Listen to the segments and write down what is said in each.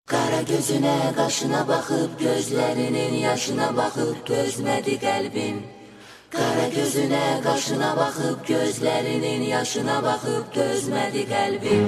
Qara gözünə, qaşına baxıb, gözlərinin yaşına baxıb, dözmədi qəlbim. Qara gözünə, qaşına baxıb, gözlərinin yaşına baxıb, dözmədi qəlbim.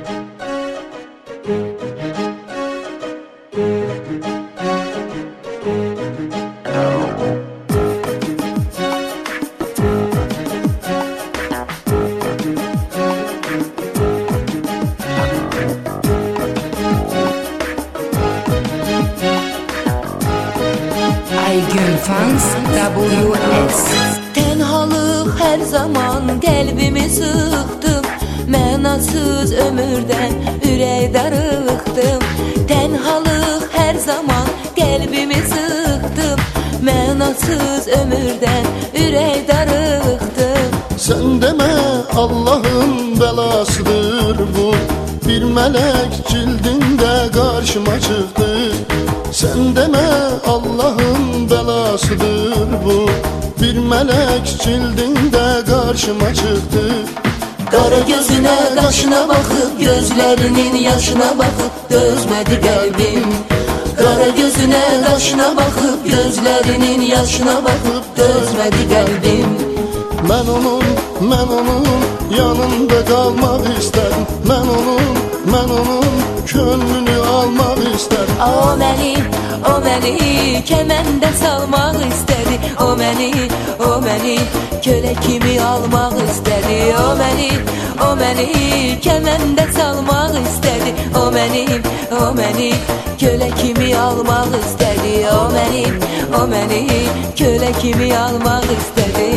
Fans WS. Tenhalıq hər zaman qəlbimi sıxdım, mənasız ömürdən ürək darıxdım. Tenhalıq hər zaman qəlbimi sıxdım, mənasız ömürdən ürək darıxdım. Sən demə Allahın bəlasıdır bu, bir mələk cildində qarşıma çıxdı. Sən demə Allahın bəlasıdır bu, bir mələk cildində qarşıma çıxdı. Qara gözünə, qaşına baxıb, gözlərinin yaşına baxıb, dözmədi qəlbim. Qara gözünə, qaşına baxıb, gözlərinin yaşına baxıb, dözmədi qəlbim. Mən onun yanında qalmaq istədim. Mən onun könlünü almaq istədim. O məni kəməndə salmaq istədi. O məni kölə kimi almaq istədi. O məni kəməndə salmaq istədi. O məni kölə kimi almaq istədi. O məni kölə kimi almaq istədi.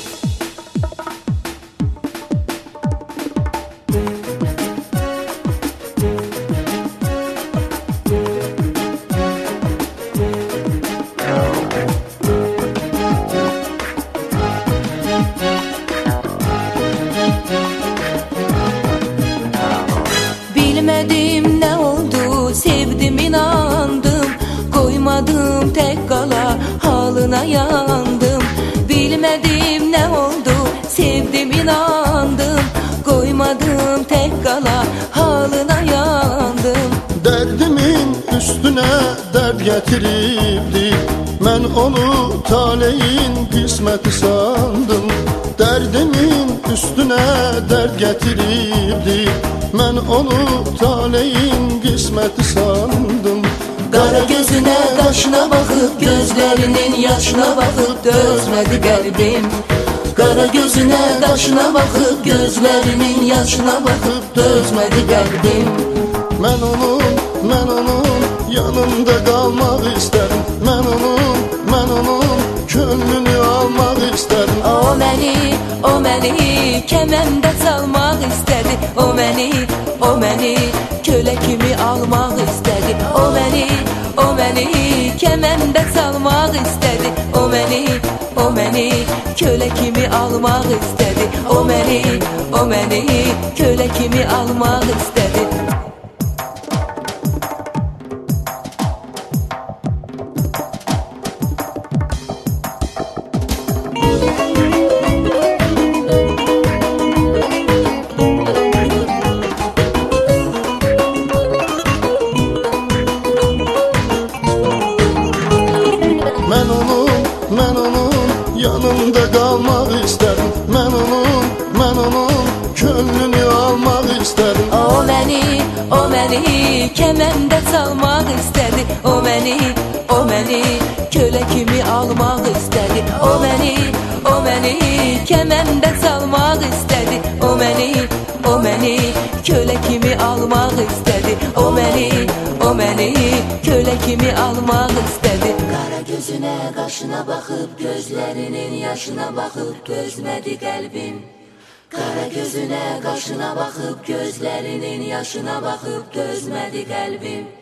Bilmədim nə oldu, sevdim inandım, qoymadım tək qala, halına yandım. Bilmədim nə oldu, sevdim inandım, qoymadım tək qala, halına yandım. Dərdimin üstünə dərd gətiribdi, mən onu taleyin qisməti sandım. Dərdimin üstünə dərd gətiribdi, mən onu taleyin qisməti sandım. Qara gözünə, qaşına baxıb, gözlərinin yaşına baxıb, dözmədi qəlbim. Qara gözünə, qaşına baxıb, gözlərinin yaşına baxıb, dözmədi qəlbim. Mən onun yanında qalmaq istədim. Mən onun könlünü almaq istədim. O məni kəməndə salmaq istədi. O məni kölə kimi almaq istədi. O məni kəməndə salmaq istədi. O məni kölə kimi almaq istədi. O məni kölə kimi almaq istədi. Mən onun yanında qalmaq istədim. Mən onun könlünü almaq istədim. O məni kəməndə salmaq istədi. O məni kölə kimi almaq istədi. O məni kəməndə salmaq istədi. O məni kölə kimi almaq istədi. O məni kölə kimi almaq istədi. Qara gözünə, qaşına baxıb, gözlərinin yaşına baxıb, dözmədi qəlbim. Qara gözünə, qaşına baxıb, gözlərinin yaşına baxıb, dözmədi qəlbim.